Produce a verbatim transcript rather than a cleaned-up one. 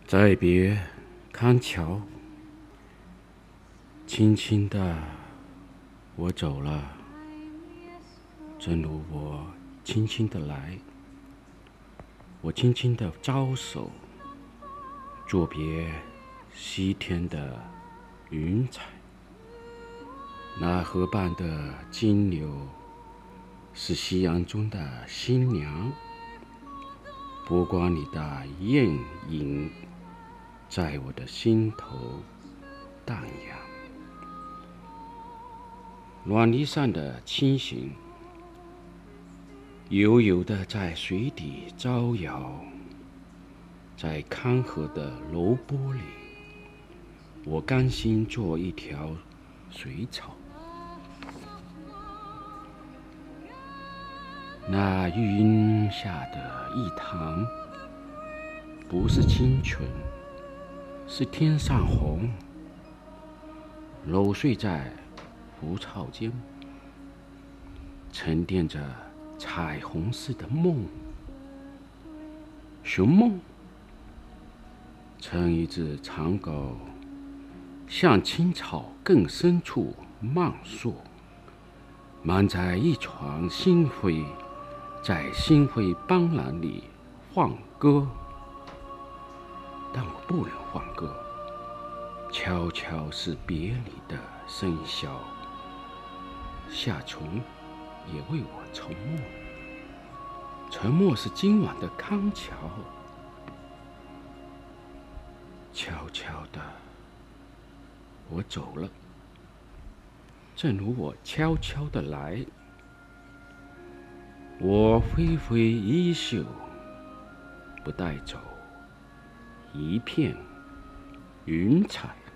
再别康桥，轻轻的我走了，正如我轻轻的来，我轻轻的招手，作别西天的云彩。那河畔的金柳是夕阳中的新娘，波光里的艳影在我的心头荡漾。暖泥上的青荇悠悠地在水底招摇，在康河的柔波里，我甘心做一条水草。那玉荫下的一塘，不是清纯，是天上红，揉碎在浮草间，沉淀着彩虹似的梦。寻梦，乘一只长篙，向青草更深处漫溯，满载一床星辉，在星辉斑斓里放歌。但我不能放歌，悄悄是别离的笙箫，夏虫也为我沉默，沉默是今晚的康桥。悄悄的我走了，正如我悄悄的来，我挥挥衣袖，不带走一片云彩。